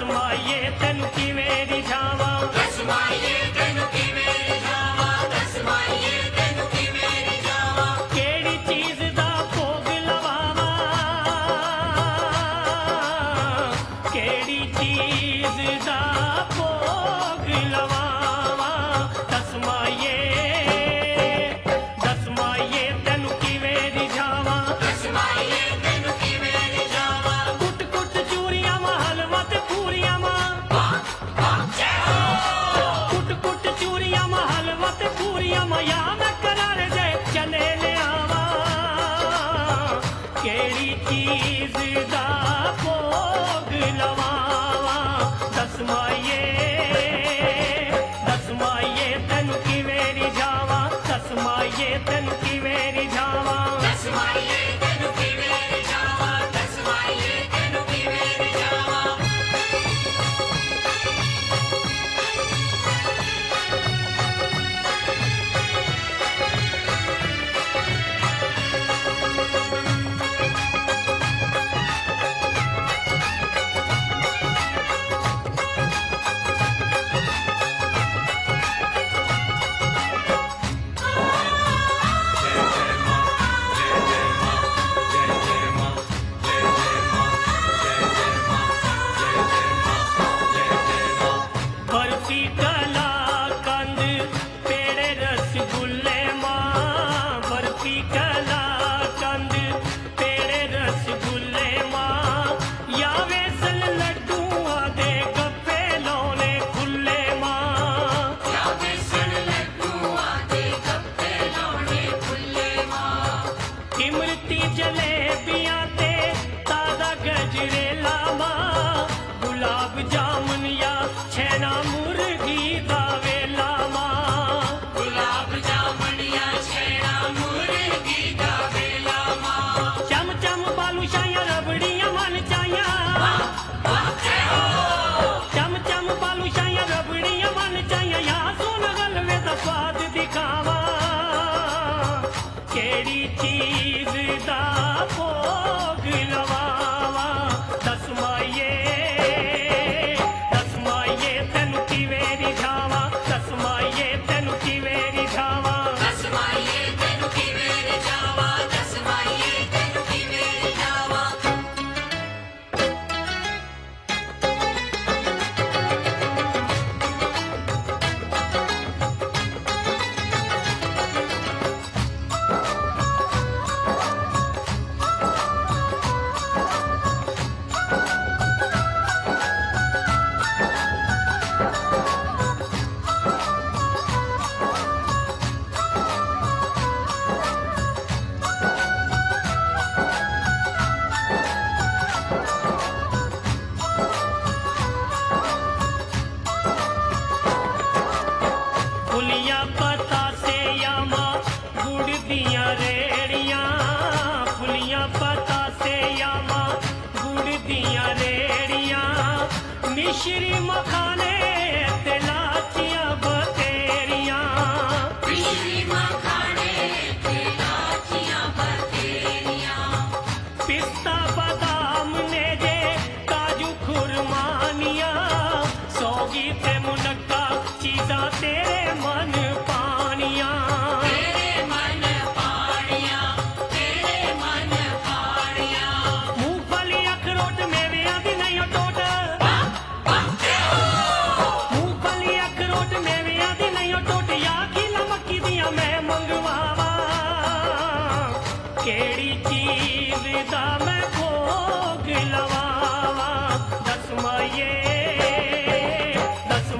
माइये तेनू किवें रिझावां, दस माइये तेनू किवें रिझावां, दस माइये तेनू किवें रिझावां। केड़ी चीज दा भोग लवावां, केड़ी चीज दा भोग लवावां। दस माइये तेनू किवें रिझावां, दस माइये तेनू किवें रिझावां। कुट कुट चूरियां मां हलवा ते पूरियां मां, जय हो। कुट कुट चूरियां मां हलवा ते पूरियां मां, या मैं करार दे चले लियावां। केड़ी चीज दा भोग लवावां। दस माइये तेनू किवें रिझावां, दस माइये तेनू किवें रिझावां। दस माइये तेनू किवें रिझावां, दस माइये तेनू किवें रिझावां। बर्फी कला कंद पेड़े रसगुल्ले मां, बर्फी कला कंद पेड़े रसगुल्ले मां, या वेसल लड्डुआं दे गप्पे लौने खुले मां। या बेसन लड्डुआं दे गप्पे लौने खुले मां। इमरती जलेबियां ते ताजा गजरेला मां, गुलाब जामुन या छेना मुर्गी दा वेला मां। गुलाब जामुन या छेना मुर्गी दा वेला मां। चम चम बालूशाहियां रबड़ियां मन चाहियां, जय हो। चम चम बालूशाहियां रबड़ियां मन चाहियां, या सोन गलवे दा स्वाद दिखावां। केड़ी चीज दा भोग लवावां। दस माइये तेनू किवें रिझावां, दस माइये तेनू किवें रिझावां। दस माइये तेनू किवें रिझावां, दस माइये तेनू किवें रिझावां। फुलियां पतासे यामा गुड़ दियां रेड़ियां, फुलियां पतासे यामा गुड़ दियां रेड़ियां, मिश्री मखाने ते लाचियां बतेरियां। मिश्री मखाने ते लाचियां बतेरियां। पिस्ता बादाम ने जे काजू खुरमानियां, सौगी ते मुनक्का चीज़ां तेरे मन पानियां। तेरे मन पानियां, तेरे मन पानियां। मूंगफली अखरोट मेवेयां दी नहीं टोट, जय हो। मूंगफली अखरोट मेवेयां दी नहीं टोट, या खीला मक्की दियां मैं मंगवावां। केड़ी चीज दा मैं भोग लवावां। दस माइये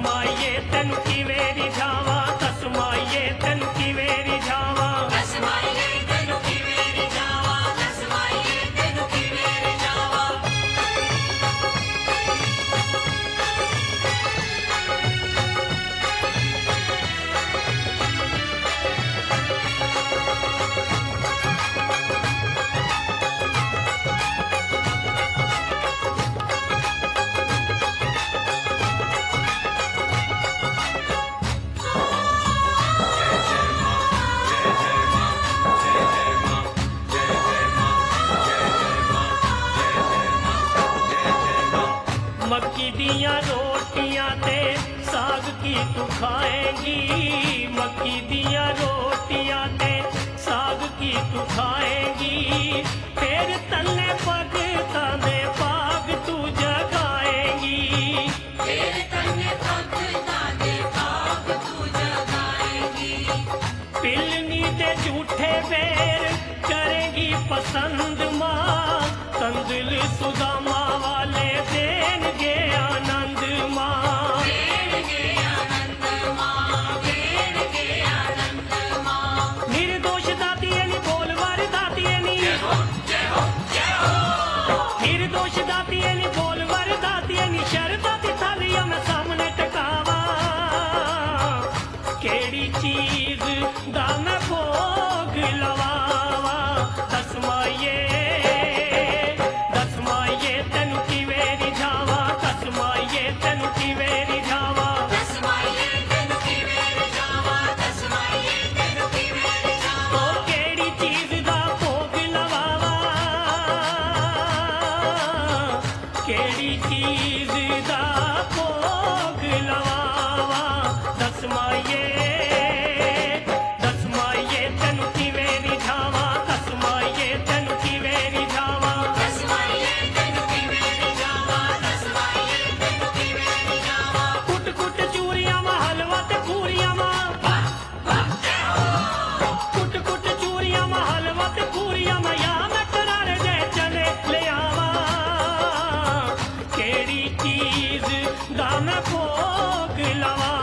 ਦੀਆਂ ਰੋਟੀਆਂ ਤੇ ਸਾਗ ਕੀ ਤੂੰ ਖਾਏਂਗੀ ਮੱਕੀ ਦੀਆਂ ਰੋਟੀਆਂ ਤੇ ਸਾਗ ਕੀ ਤੂੰ ਖਾਏਂਗੀ ਫੇਰ ਤੰਨੇ ਭਗਤਾਂ ਦੇ ਭਾਗ ਤੂੰ ਜਗਾਏਂਗੀ ਤੇਰੇ ਤਨੇ ਭਗਤਾਂ ਦੇ ਭਾਗ ਤੂੰ ਜਗਾਏਂਗੀ ਪਿਲਨੀ ਤੇ ਝੂਠੇ ਵੇਰ ਕਰੇਗੀ ਪਸੰਦ ਮਾਂ ਤੰਦਲ ਸੁਦਾਮਾ ਵਾਲੇ ਦੇਣਗੇ ਆਨੰਦ ਮਾਂ ਦੇਣਗੇ ਆਨੰਦ ਮਾਂ ਦੇਣਗੇ ਆਨੰਦ ਮਾਂ ਨਿਰਦੋਸ਼ ਦਾਤੀਏ ਨੀ ਬੋਲ ਵਰ ਦਾਤੀਏ ਨੀ ਜੈ ਹੋ ਜੈ ਹੋ ਜੈ ਹੋ ਨਿਰਦੋਸ਼ ਦਾਤੀਏ ਨੀ ਬੋਲ ਵਰ ਦਾਤੀਏ ਨੀ ਸ਼ਰਧਾ ਦੀ ਥਾਲੀਆਂ ਮੈਂ ਸਾਹਮਣੇ ਟਿਕਾਵਾਂ ਕਿਹੜੀ ਚੀਜ਼ ਦਾ ਮੈਂ ਭੋਗ ਲਵਾਵਾਂ ਦੱਸ ਮਾਈਏ ਤੈਨੂੰ ਕਿਵੇਂ ਰਿਝਾਵਾਂ ਦੱਸ ਮਾਈਏ ਤੈਨੂੰ ਕਿਵੇਂ ਰਿਝਾਵਾਂ ਦਸ ਮਾਈਏ ਤੈਨੂੰ ਕਿਵੇਂ ਰਿਝਾਵਾਂ ਦਸ ਮਾਈਏ ਤੈਨੂੰ ਕਿਵੇਂ ਰਿਝਾਵਾਂ ਉਹ ਕਿਹੜੀ ਚੀਜ਼ ਦਾ ਭੋਗ ਲਵਾਵਾਂ ਕਿਹੜੀ ਚੀਜ਼ ਦਾ ਭੋਗ ਲਵਾਵਾਂ ਦੱਸ ਮਾਈਏ ਤੈਨੂੰ ਕਿਵੇਂ ਰਿਝਾਵਾਂ ਦੱਸ ਮਾਈਏ ਤੈਨੂੰ ਕਿਵੇਂ ਰਿਝਾਵਾਂ ਦਸ ਮਾਈਏ ਤੈਨੂੰ ਕਿਵੇਂ ਰਿਝਾਵਾਂ ਦਸ ਮਾਈਏ ਤੈਨੂੰ ਕਿਵੇਂ ਰਿਝਾਵਾਂ ਕੁੱਟ ਕੁੱਟ ਚੂਰੀਆਂ ਵਾਂ ਹਲਵਾ ਤੇ ਪੂਰੀਆਂ ਵਾਂ ਕੁੱਟ ਕੁੱਟ ਚੂਰੀਆਂ ਵਾਂ ਹਲਵਾ ਤੇ ਪੂਰੀਆਂ ਵਾਂ ਯਾ ਮੈਂ ਕਰਾਰੇ ਦੇ ਚਨੇ ਲਿਆਵਾਂ ਕਿਹੜੀ ਚੀਜ਼ ਦਾ ਮੈਂ ਭੋਗ ਲਵਾਂ